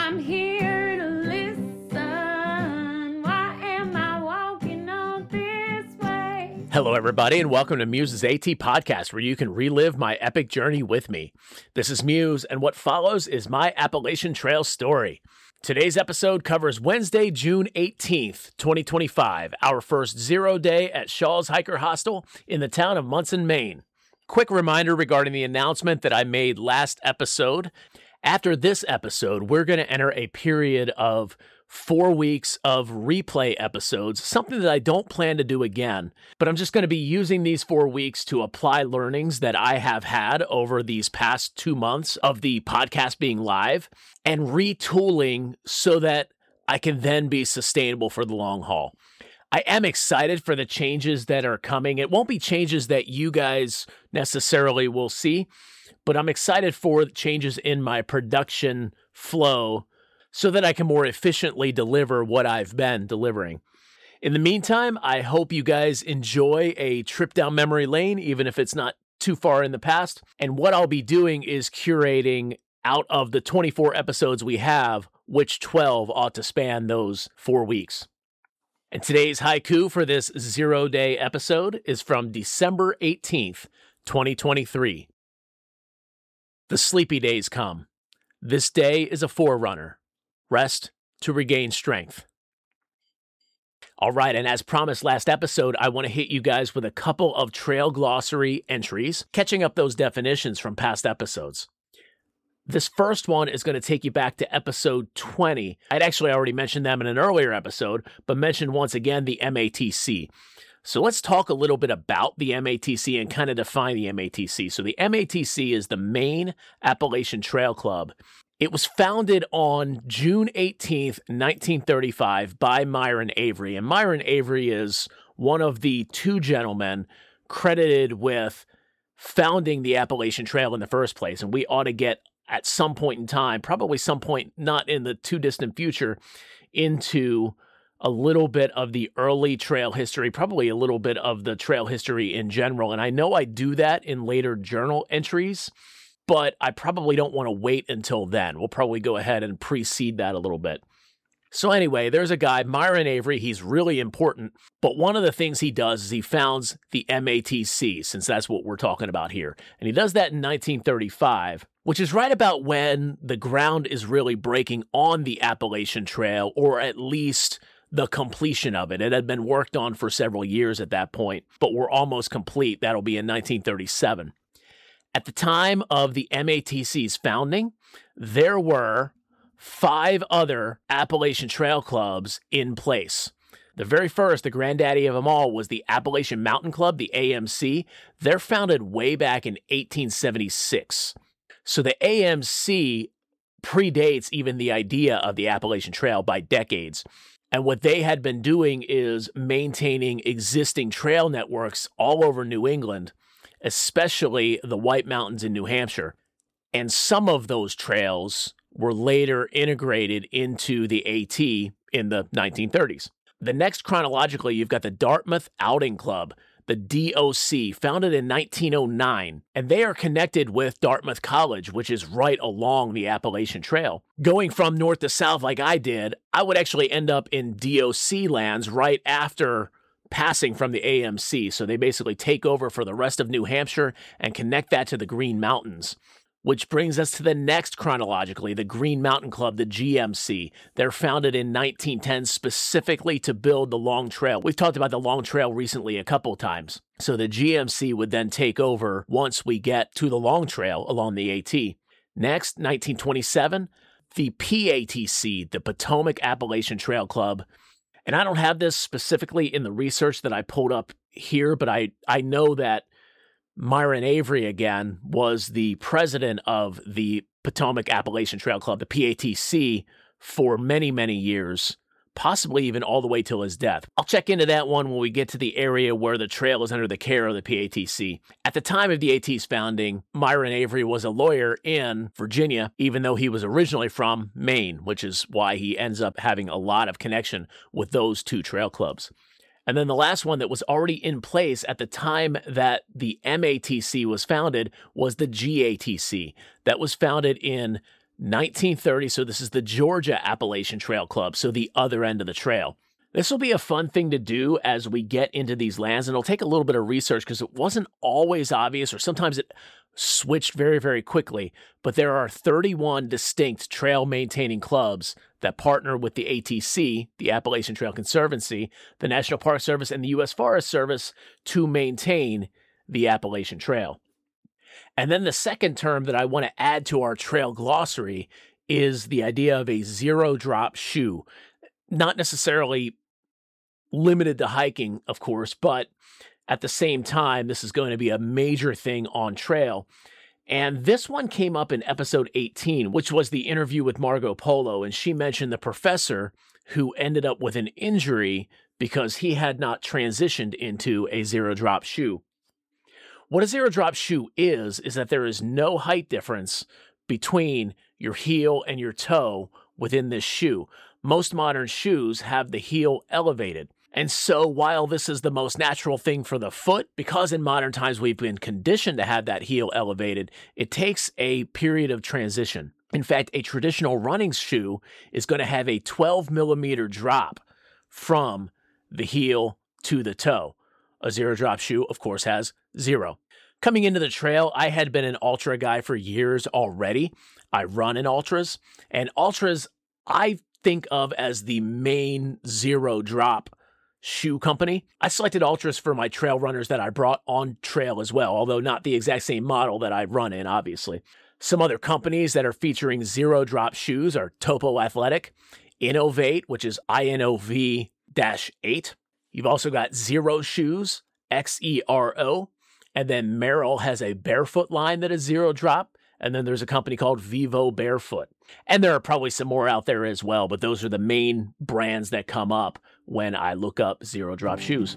I'm here to listen. Why am I walking on this way? Hello, everybody, and welcome to Muse's AT Podcast, where you can relive my epic journey with me. This is Muse, and what follows is my Appalachian Trail story. Today's episode covers Wednesday, June 18th, 2025, our first 0 day at Shaw's Hiker Hostel in the town of Munson, Maine. Quick reminder regarding the announcement that I made last episode. After this episode, we're going to enter a period of 4 weeks of replay episodes, something that I don't plan to do again, but I'm just going to be using these 4 weeks to apply learnings that I have had over these past 2 months of the podcast being live and retooling so that I can then be sustainable for the long haul. I am excited for the changes that are coming. It won't be changes that you guys necessarily will see, but I'm excited for changes in my production flow so that I can more efficiently deliver what I've been delivering. In the meantime, I hope you guys enjoy a trip down memory lane, even if it's not too far in the past. And what I'll be doing is curating out of the 24 episodes we have, which 12 ought to span those 4 weeks. And today's haiku for this 0 day episode is from December 18th, 2023. The sleepy days come. This day is a forerunner. Rest to regain strength. All right, and as promised last episode, I want to hit you guys with a couple of trail glossary entries, catching up those definitions from past episodes. This first one is going to take you back to episode 20. I'd actually already mentioned them in an earlier episode, but mentioned once again the MATC. So let's talk a little bit about the MATC and kind of define the MATC. So the MATC is the Maine Appalachian Trail Club. It was founded on June 18th, 1935 by Myron Avery. And Myron Avery is one of the two gentlemen credited with founding the Appalachian Trail in the first place. And we ought to get at some point in time, probably some point not in the too distant future, into a little bit of the early trail history, probably a little bit of the trail history in general. And I know I do that in later journal entries, but I probably don't want to wait until then. We'll probably go ahead and precede that a little bit. So anyway, there's a guy, Myron Avery. He's really important, but one of the things he does is he founds the MATC, since that's what we're talking about here. And he does that in 1935, which is right about when the ground is really breaking on the Appalachian Trail, or at least the completion of it. It had been worked on for several years at that point, but we're almost complete. That'll be in 1937. At the time of the MATC's founding, there were 5 other Appalachian Trail Clubs in place. The very first, the granddaddy of them all, was the Appalachian Mountain Club, the AMC. They're founded way back in 1876. So the AMC predates even the idea of the Appalachian Trail by decades. And what they had been doing is maintaining existing trail networks all over New England, especially the White Mountains in New Hampshire. And some of those trails were later integrated into the AT in the 1930s. The next chronologically, you've got the Dartmouth Outing Club, the DOC, founded in 1909, and they are connected with Dartmouth College, which is right along the Appalachian Trail. Going from north to south like I did, I would actually end up in DOC lands right after passing from the AMC. So they basically take over for the rest of New Hampshire and connect that to the Green Mountains. Which brings us to the next chronologically, the Green Mountain Club, the GMC. They're founded in 1910 specifically to build the Long Trail. We've talked about the Long Trail recently a couple times. So the GMC would then take over once we get to the Long Trail along the AT. Next, 1927, the PATC, the Potomac Appalachian Trail Club. And I don't have this specifically in the research that I pulled up here, but I know that Myron Avery, again, was the president of the Potomac Appalachian Trail Club, the PATC, for many, many years, possibly even all the way till his death. I'll check into that one when we get to the area where the trail is under the care of the PATC. At the time of the AT's founding, Myron Avery was a lawyer in Virginia, even though he was originally from Maine, which is why he ends up having a lot of connection with those two trail clubs. And then the last one that was already in place at the time that the MATC was founded was the GATC. That was founded in 1930, so this is the Georgia Appalachian Trail Club, so the other end of the trail. This will be a fun thing to do as we get into these lands, and it'll take a little bit of research because it wasn't always obvious, or sometimes it switched very, very quickly, but there are 31 distinct trail-maintaining clubs that partner with the ATC, the Appalachian Trail Conservancy, the National Park Service, and the U.S. Forest Service to maintain the Appalachian Trail. And then the second term that I want to add to our trail glossary is the idea of a zero-drop shoe. Not necessarily limited to hiking, of course, but at the same time, this is going to be a major thing on trail. And this one came up in episode 18, which was the interview with Margot Polo, and she mentioned the professor who ended up with an injury because he had not transitioned into a zero-drop shoe. What a zero-drop shoe is that there is no height difference between your heel and your toe within this shoe. Most modern shoes have the heel elevated. And so while this is the most natural thing for the foot, because in modern times we've been conditioned to have that heel elevated, it takes a period of transition. In fact, a traditional running shoe is going to have a 12 millimeter drop from the heel to the toe. A zero-drop shoe, of course, has 0. Coming into the trail, I had been an ultra guy for years already. I run in ultras, and ultras I think of as the main zero-drop shoe company. I selected ultras for my trail runners that I brought on trail as well, although not the exact same model that I run in, obviously. Some other companies that are featuring zero-drop shoes are Topo Athletic, Innovate, which is INOV-8. You've also got Xero Shoes, XERO, and then Merrell has a barefoot line that is zero-drop, and then there's a company called Vivo Barefoot. And there are probably some more out there as well, but those are the main brands that come up when I look up zero-drop shoes.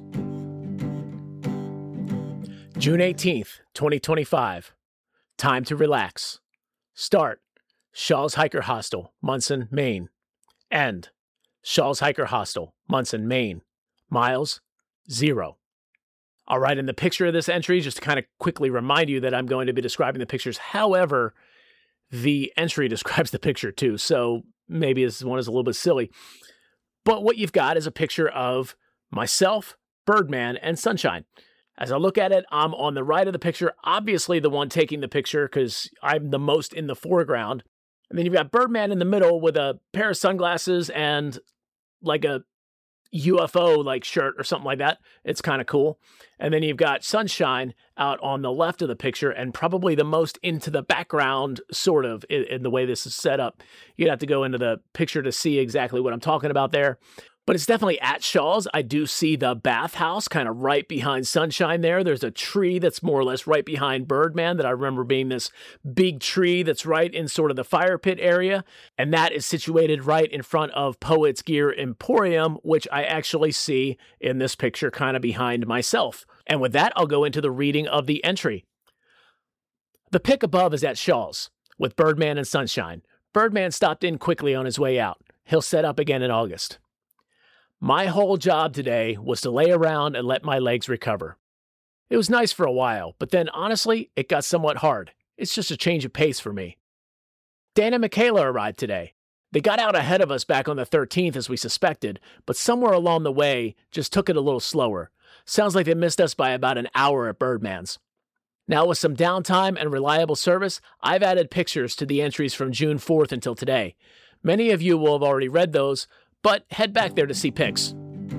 June 18th, 2025. Time to relax. Start, Shaw's Hiker Hostel, Munson, Maine. End, Shaw's Hiker Hostel, Munson, Maine. Miles, 0. All right, in the picture of this entry, just to kind of quickly remind you that I'm going to be describing the pictures. However, the entry describes the picture too, so maybe this one is a little bit silly. But what you've got is a picture of myself, Birdman, and Sunshine. As I look at it, I'm on the right of the picture, obviously the one taking the picture because I'm the most in the foreground. And then you've got Birdman in the middle with a pair of sunglasses and like a UFO like shirt or something like that. It's kind of cool. And then you've got Sunshine out on the left of the picture and probably the most into the background, sort of, in the way this is set up. You'd have to go into the picture to see exactly what I'm talking about there. But it's definitely at Shaw's. I do see the bathhouse kind of right behind Sunshine there. There's a tree that's more or less right behind Birdman that I remember being this big tree that's right in sort of the fire pit area. And that is situated right in front of Poets Gear Emporium, which I actually see in this picture kind of behind myself. And with that, I'll go into the reading of the entry. The pic above is at Shaw's with Birdman and Sunshine. Birdman stopped in quickly on his way out. He'll set up again in August. My whole job today was to lay around and let my legs recover. It was nice for a while, but then honestly, it got somewhat hard. It's just a change of pace for me. Dan and Michaela arrived today. They got out ahead of us back on the 13th as we suspected, but somewhere along the way just took it a little slower. Sounds like they missed us by about an hour at Birdman's. Now with some downtime and reliable service, I've added pictures to the entries from June 4th until today. Many of you will have already read those, but head back there to see pics.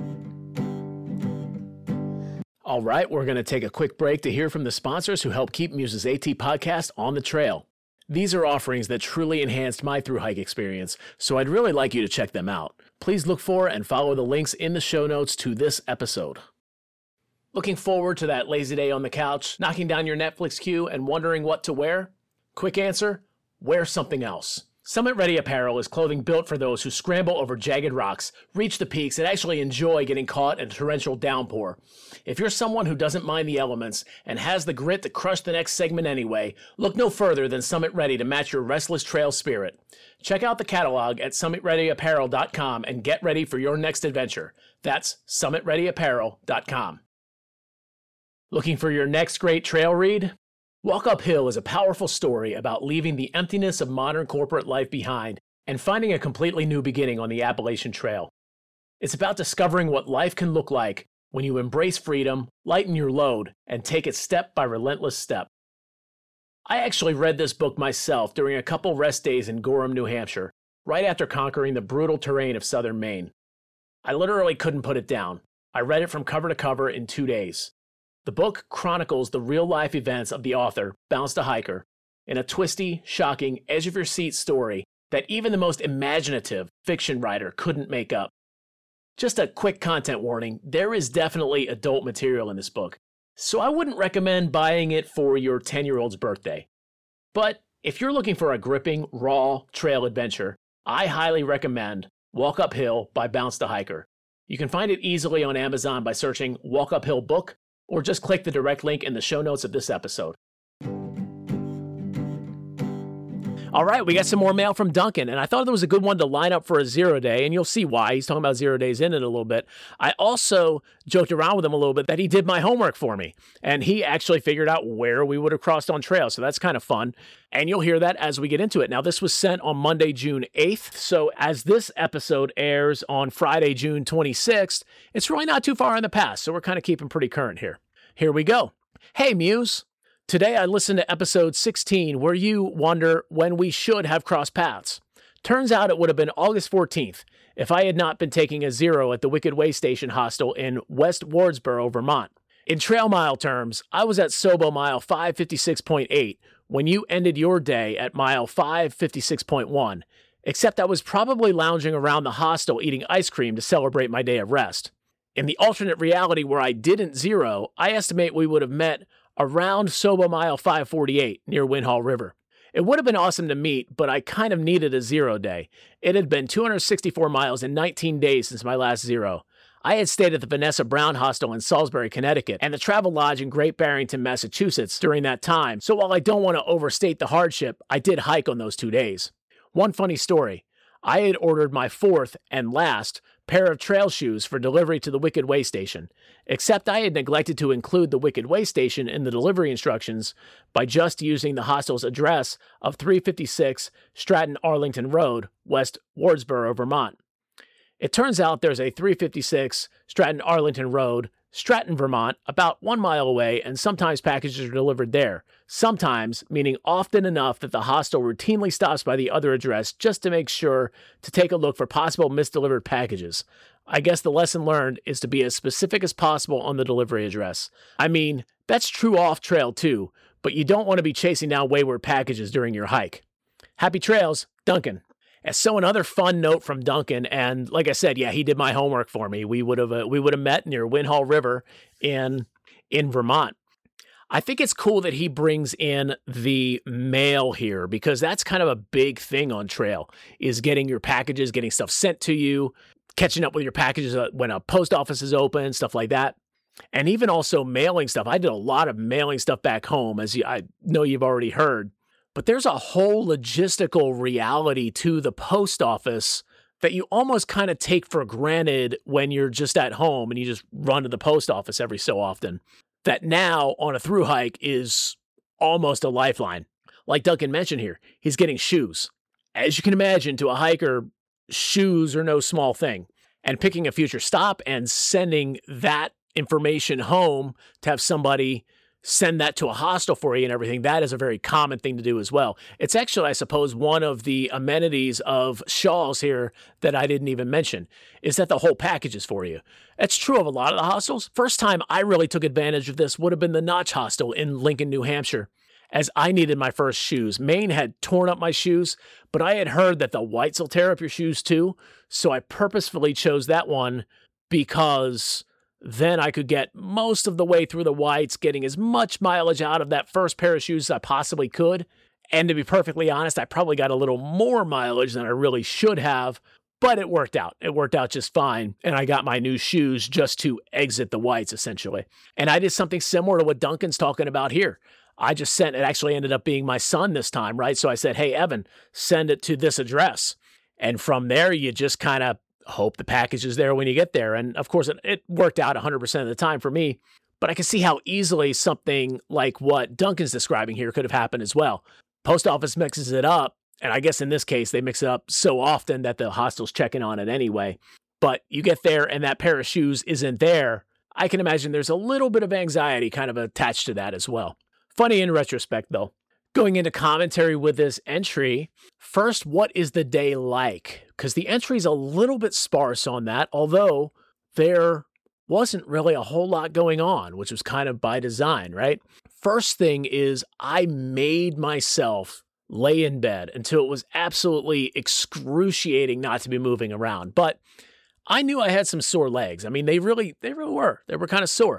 All right, we're going to take a quick break to hear from the sponsors who help keep Muse's AT podcast on the trail. These are offerings that truly enhanced my thru-hike experience, so I'd really like you to check them out. Please look for and follow the links in the show notes to this episode. Looking forward to that lazy day on the couch, knocking down your Netflix queue and wondering what to wear? Quick answer, wear something else. Summit Ready Apparel is clothing built for those who scramble over jagged rocks, reach the peaks, and actually enjoy getting caught in a torrential downpour. If you're someone who doesn't mind the elements and has the grit to crush the next segment anyway, look no further than Summit Ready to match your restless trail spirit. Check out the catalog at summitreadyapparel.com and get ready for your next adventure. That's summitreadyapparel.com. Looking for your next great trail read? Walk Uphill is a powerful story about leaving the emptiness of modern corporate life behind and finding a completely new beginning on the Appalachian Trail. It's about discovering what life can look like when you embrace freedom, lighten your load, and take it step by relentless step. I actually read this book myself during a couple rest days in Gorham, New Hampshire, right after conquering the brutal terrain of southern Maine. I literally couldn't put it down. I read it from cover to cover in 2 days. The book chronicles the real-life events of the author, Bounce the Hiker, in a twisty, shocking, edge-of-your-seat story that even the most imaginative fiction writer couldn't make up. Just a quick content warning, there is definitely adult material in this book, so I wouldn't recommend buying it for your 10-year-old's birthday. But if you're looking for a gripping, raw trail adventure, I highly recommend Walk Uphill by Bounce the Hiker. You can find it easily on Amazon by searching Walk Uphill Book, or just click the direct link in the show notes of this episode. All right, we got some more mail from Duncan, and I thought it was a good one to line up for a 0 day, and you'll see why. He's talking about 0 days in it a little bit. I also joked around with him a little bit that he did my homework for me, and he actually figured out where we would have crossed on trail, so that's kind of fun, and you'll hear that as we get into it. Now, this was sent on Monday, June 8th, so as this episode airs on Friday, June 26th, it's really not too far in the past, so we're kind of keeping pretty current here. Here we go. Hey, Muse. Today I listened to episode 16 where you wonder when we should have crossed paths. Turns out it would have been August 14th if I had not been taking a 0 at the Wicked Way Station hostel in West Wardsboro, Vermont. In trail mile terms, I was at Sobo mile 556.8 when you ended your day at mile 556.1, except I was probably lounging around the hostel eating ice cream to celebrate my day of rest. In the alternate reality where I didn't 0, I estimate we would have met around Sobo mile 548 near Winhall River. It would have been awesome to meet, but I kind of needed a 0 day. It had been 264 miles in 19 days since my last 0. I had stayed at the Vanessa Brown Hostel in Salisbury, Connecticut, and the Travel Lodge in Great Barrington, Massachusetts during that time, so while I don't want to overstate the hardship, I did hike on those 2 days. One funny story. I had ordered my 4th and last pair of trail shoes for delivery to the Wicked Way Station, except I had neglected to include the Wicked Way Station in the delivery instructions by just using the hostel's address of 356 Stratton Arlington Road, West Wardsboro, Vermont. It turns out there's a 356 Stratton Arlington Road, Stratton, Vermont, about 1 mile away, and sometimes packages are delivered there. Sometimes, meaning often enough that the hostel routinely stops by the other address just to make sure to take a look for possible misdelivered packages. I guess the lesson learned is to be as specific as possible on the delivery address. I mean, that's true off trail too, but you don't want to be chasing down wayward packages during your hike. Happy trails, Duncan. And so another fun note from Duncan, and like I said, yeah, he did my homework for me. We would have met near Winhall River in Vermont. I think it's cool that he brings in the mail here because that's kind of a big thing on trail is getting your packages, getting stuff sent to you, catching up with your packages when a post office is open, stuff like that. And even also mailing stuff. I did a lot of mailing stuff back home, as I know you've already heard. But there's a whole logistical reality to the post office that you almost kind of take for granted when you're just at home and you just run to the post office every so often. That now on a through hike is almost a lifeline. Like Duncan mentioned here, he's getting shoes. As you can imagine, to a hiker, shoes are no small thing. And picking a future stop and sending that information home to have somebody send that to a hostel for you and everything, that is a very common thing to do as well. It's actually, I suppose, one of the amenities of Shaw's here that I didn't even mention, is that the whole package is for you. That's true of a lot of the hostels. First time I really took advantage of this would have been the Notch Hostel in Lincoln, New Hampshire, as I needed my first shoes. Maine had torn up my shoes, but I had heard that the whites will tear up your shoes too, so I purposefully chose that one because then I could get most of the way through the whites, getting as much mileage out of that first pair of shoes as I possibly could. And to be perfectly honest, I probably got a little more mileage than I really should have, but it worked out. It worked out just fine. And I got my new shoes just to exit the whites, essentially. And I did something similar to what Duncan's talking about here. I just sent, it actually ended up being my son this time, right? So I said, hey, Evan, send it to this address. And from there, you just kind of hope the package is there when you get there. And of course, it worked out 100% of the time for me. But I can see how easily something like what Duncan's describing here could have happened as well. Post office mixes it up, and I guess in this case, they mix it up so often that the hostel's checking on it anyway. But you get there and that pair of shoes isn't there. I can imagine there's a little bit of anxiety kind of attached to that as well. Funny in retrospect, though. Going into commentary with this entry, first, what is the day like? Because the entry's a little bit sparse on that, although there wasn't really a whole lot going on, which was kind of by design, right? First thing is I made myself lay in bed until it was absolutely excruciating not to be moving around. But I knew I had some sore legs. I mean, they really were. They were kind of sore.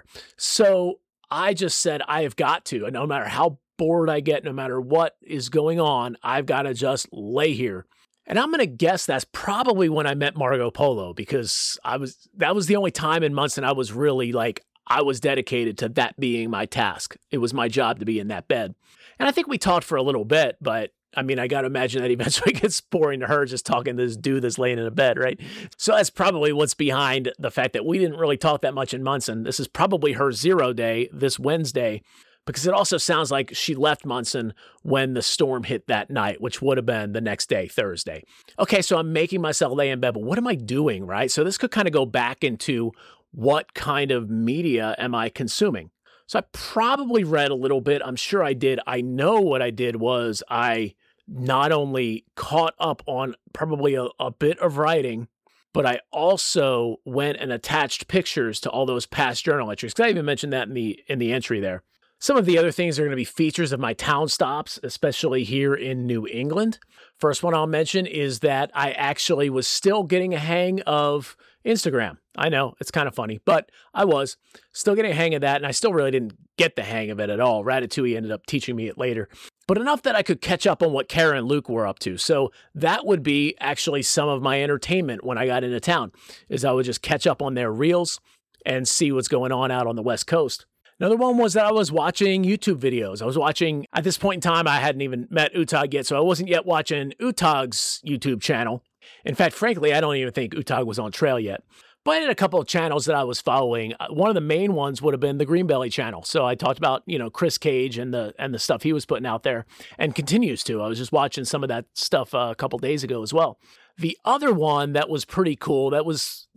So I just said, I have got to, no matter how bored I get, no matter what is going on, I've got to just lay here. And I'm going to guess that's probably when I met Margot Polo, because that was the only time in Munson I was really like, I was dedicated to that being my task. It was my job to be in that bed. And I think we talked for a little bit, but I mean, I got to imagine that eventually gets boring to her just talking to this dude that's laying in a bed, right? So that's probably what's behind the fact that we didn't really talk that much in Munson. This is probably her 0 day this Wednesday, because it also sounds like she left Munson when the storm hit that night, which would have been the next day, Thursday. Okay, so I'm making myself lay in bed, but what am I doing, right? So this could kind of go back into what kind of media am I consuming? So I probably read a little bit. I'm sure I did. I know what I did was I not only caught up on probably a bit of writing, but I also went and attached pictures to all those past journal entries, because I even mentioned that in the entry there. Some of the other things are going to be features of my town stops, especially here in New England. First one I'll mention is that I actually was still getting a hang of Instagram. I know, it's kind of funny, but I was still getting a hang of that, and I still really didn't get the hang of it at all. Ratatouille ended up teaching me it later, but enough that I could catch up on what Kara and Luke were up to. So that would be actually some of my entertainment when I got into town, is I would just catch up on their reels and see what's going on out on the West Coast. Another one was that I was watching YouTube videos. I was watching, at this point in time, I hadn't even met Utag yet, so I wasn't yet watching Utag's YouTube channel. In fact, frankly, I don't even think Utag was on trail yet. But I had a couple of channels that I was following. One of the main ones would have been the Greenbelly channel. So I talked about, Chris Cage and the stuff he was putting out there, and continues to. I was just watching some of that stuff a couple days ago as well. The other one that was pretty cool, that was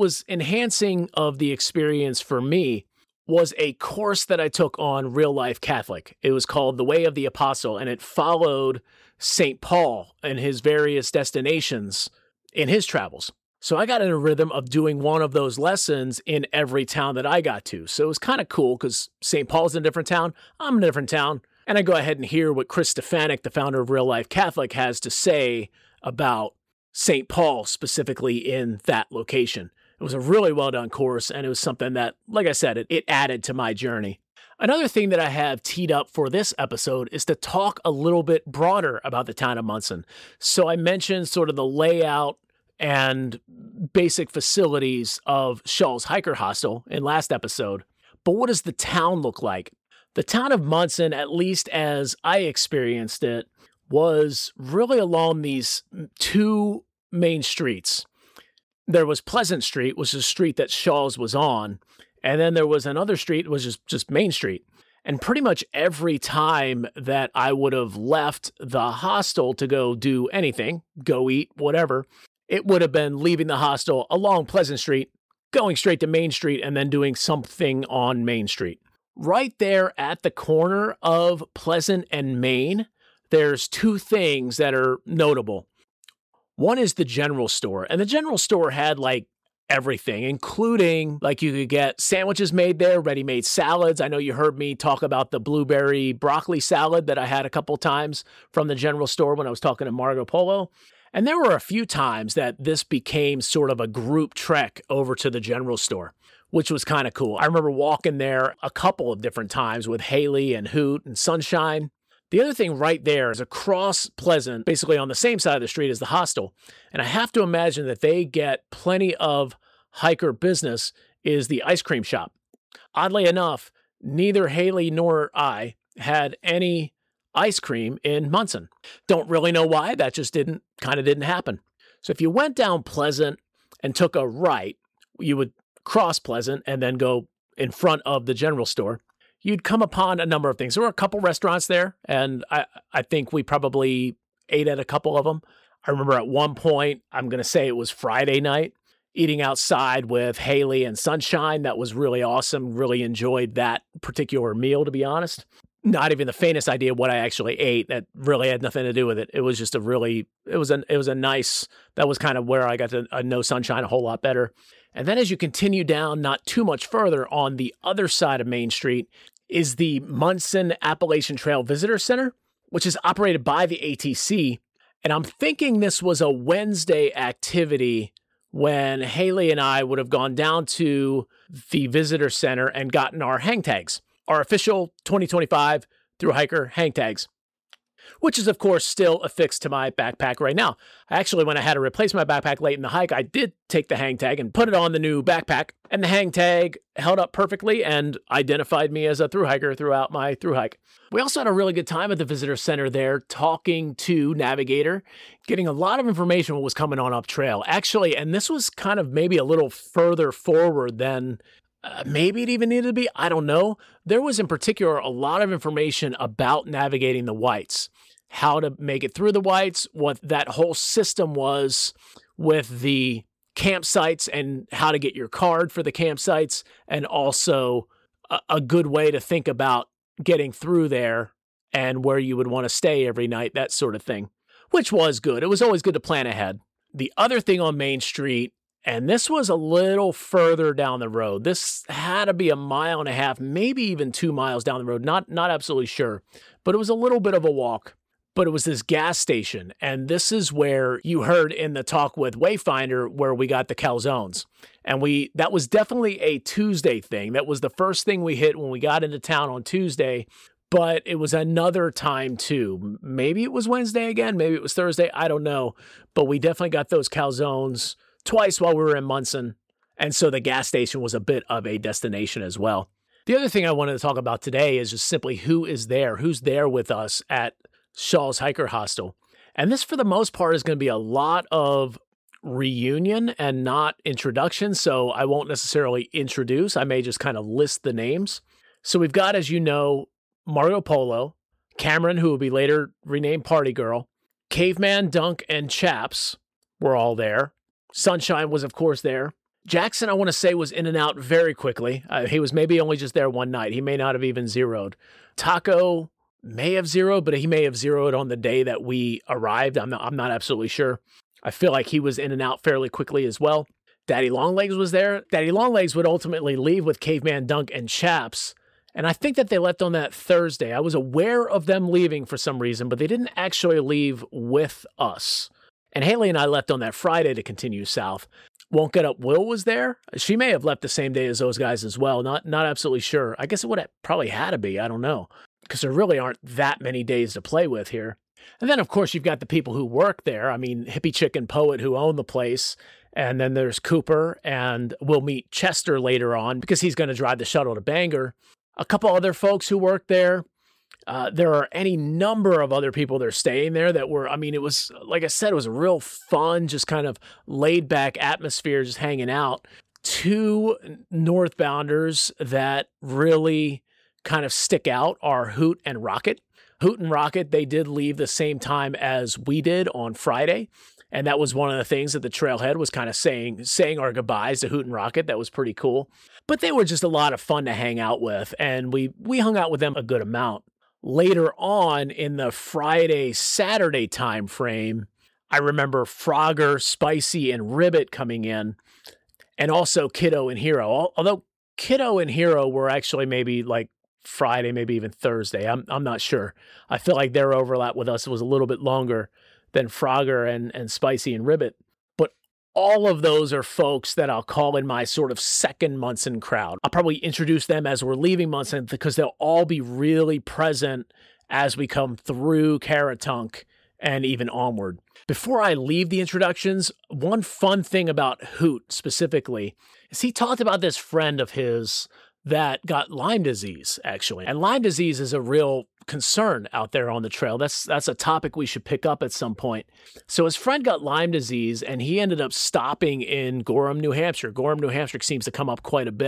enhancing of the experience for me, was a course that I took on Real Life Catholic. It was called The Way of the Apostle, and it followed St. Paul and his various destinations in his travels. So I got in a rhythm of doing one of those lessons in every town that I got to. So it was kind of cool because St. Paul's in a different town, I'm in a different town, and I go ahead and hear what Chris Stefanik, the founder of Real Life Catholic, has to say about St. Paul specifically in that location. It was a really well-done course, and it was something that, like I said, it added to my journey. Another thing that I have teed up for this episode is to talk a little bit broader about the town of Munson. So I mentioned sort of the layout and basic facilities of Shaw's Hiker Hostel in last episode. But what does the town look like? The town of Munson, at least as I experienced it, was really along these two main streets. There was Pleasant Street, which is a street that Shaw's was on. And then there was another street, which is just Main Street. And pretty much every time that I would have left the hostel to go do anything, go eat, whatever, it would have been leaving the hostel along Pleasant Street, going straight to Main Street, and then doing something on Main Street. Right there at the corner of Pleasant and Main, there's two things that are notable. One is the general store, and the general store had like everything, including like you could get sandwiches made there, ready-made salads. I know you heard me talk about the blueberry broccoli salad that I had a couple times from the general store when I was talking to Margot Polo. And there were a few times that this became sort of a group trek over to the general store, which was kind of cool. I remember walking there a couple of different times with Haley and Hoot and Sunshine. The other thing right there is across Pleasant, basically on the same side of the street as the hostel, and I have to imagine that they get plenty of hiker business, is the ice cream shop. Oddly enough, neither Haley nor I had any ice cream in Munson. Don't really know why, that just didn't happen. So if you went down Pleasant and took a right, you would cross Pleasant and then go in front of the general store, you'd come upon a number of things. There were a couple restaurants there, and I think we probably ate at a couple of them. I remember at one point, I'm going to say it was Friday night, eating outside with Haley and Sunshine. That was really awesome. Really enjoyed that particular meal, to be honest. Not even the faintest idea what I actually ate. That really had nothing to do with it. It was just it was a nice, that was kind of where I got to know Sunshine a whole lot better. And then as you continue down, not too much further, on the other side of Main Street is the Munson Appalachian Trail Visitor Center, which is operated by the ATC. And I'm thinking this was a Wednesday activity when Haley and I would have gone down to the visitor center and gotten our hang tags, our official 2025 Thru Hiker hang tags, which is, of course, still affixed to my backpack right now. Actually, when I had to replace my backpack late in the hike, I did take the hang tag and put it on the new backpack, and the hang tag held up perfectly and identified me as a thru hiker throughout my thru hike. We also had a really good time at the visitor center there, talking to Navigator, getting a lot of information on what was coming on up trail. Actually, and this was kind of maybe a little further forward than maybe it even needed to be. I don't know. There was in particular a lot of information about navigating the Whites, how to make it through the Whites, what that whole system was with the campsites and how to get your card for the campsites, and also a good way to think about getting through there and where you would want to stay every night, that sort of thing, which was good. It was always good to plan ahead. The other thing on Main Street, and this was a little further down the road. This had to be 1.5 miles, maybe even 2 miles down the road. Not absolutely sure, but it was a little bit of a walk. But it was this gas station, and this is where you heard in the talk with Wayfinder where we got the calzones. And that was definitely a Tuesday thing. That was the first thing we hit when we got into town on Tuesday, but it was another time too. Maybe it was Wednesday again, maybe it was Thursday, I don't know. But we definitely got those calzones twice while we were in Munson, and so the gas station was a bit of a destination as well. The other thing I wanted to talk about today is just simply who's there with us at Shaw's Hiker Hostel. And this, for the most part, is going to be a lot of reunion and not introduction, so I won't necessarily introduce. I may just kind of list the names. So we've got, as you know, Mario Polo, Cameron, who will be later renamed Party Girl, Caveman, Dunk, and Chaps were all there. Sunshine was, of course, there. Jackson, I want to say, was in and out very quickly. He was maybe only just there one night. He may not have even zeroed. Taco may have zeroed, but he may have zeroed on the day that we arrived. I'm not absolutely sure. I feel like he was in and out fairly quickly as well. Daddy Longlegs was there. Daddy Longlegs would ultimately leave with Caveman, Dunk, and Chaps. And I think that they left on that Thursday. I was aware of them leaving for some reason, but they didn't actually leave with us. And Haley and I left on that Friday to continue south. Won't Get Up Will was there. She may have left the same day as those guys as well. Not absolutely sure. I guess it would have probably had to be. I don't know, because there really aren't that many days to play with here. And then, of course, you've got the people who work there. I mean, Hippie Chick and Poet, who own the place. And then there's Cooper, and we'll meet Chester later on because he's going to drive the shuttle to Bangor. A couple other folks who work there. There are any number of other people that are staying there that were, I mean, it was, like I said, it was a real fun, just kind of laid back atmosphere, just hanging out. 2 northbounders that really kind of stick out are Hoot and Rocket. Hoot and Rocket, they did leave the same time as we did on Friday. And that was one of the things that the trailhead was kind of saying our goodbyes to Hoot and Rocket. That was pretty cool. But they were just a lot of fun to hang out with. And we hung out with them a good amount. Later on in the Friday-Saturday time frame, I remember Frogger, Spicy, and Ribbit coming in. And also Kiddo and Hero. Although Kiddo and Hero were actually maybe like Friday, maybe even Thursday. I'm not sure. I feel like their overlap with us was a little bit longer than Frogger and Spicy and Ribbit. But all of those are folks that I'll call in my sort of second Munson crowd. I'll probably introduce them as we're leaving Munson because they'll all be really present as we come through Caratunk and even onward. Before I leave the introductions, one fun thing about Hoot specifically is he talked about this friend of his that got Lyme disease, actually. And Lyme disease is a real concern out there on the trail. That's a topic we should pick up at some point. So his friend got Lyme disease, and he ended up stopping in Gorham, New Hampshire. Gorham, New Hampshire seems to come up quite a bit.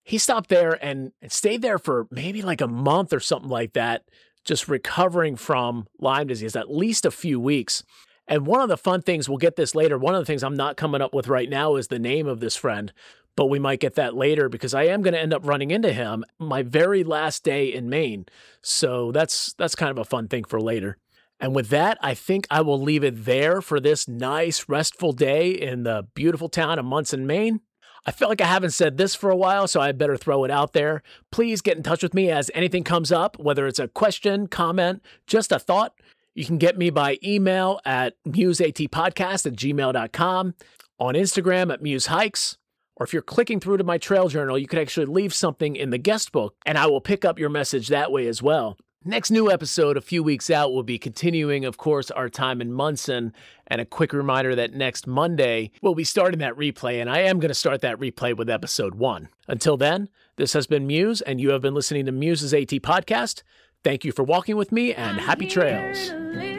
He stopped there and stayed there for maybe like a month or something like that, just recovering from Lyme disease, at least a few weeks. And one of the fun things, we'll get this later, one of the things I'm not coming up with right now is the name of this friend, but we might get that later because I am going to end up running into him my very last day in Maine. So that's kind of a fun thing for later. And with that, I think I will leave it there for this nice, restful day in the beautiful town of Munson, Maine. I feel like I haven't said this for a while, so I better throw it out there. Please get in touch with me as anything comes up, whether it's a question, comment, just a thought. You can get me by email at museatpodcast@gmail.com, on Instagram at musehikes, or if you're clicking through to my trail journal, you could actually leave something in the guest book, and I will pick up your message that way as well. Next new episode a few weeks out will be continuing, of course, our time in Munson, and a quick reminder that next Monday we'll be starting that replay, and I am going to start that replay with episode 1. Until then, this has been Muse, and you have been listening to Muse's AT Podcast. Thank you for walking with me, and happy trails.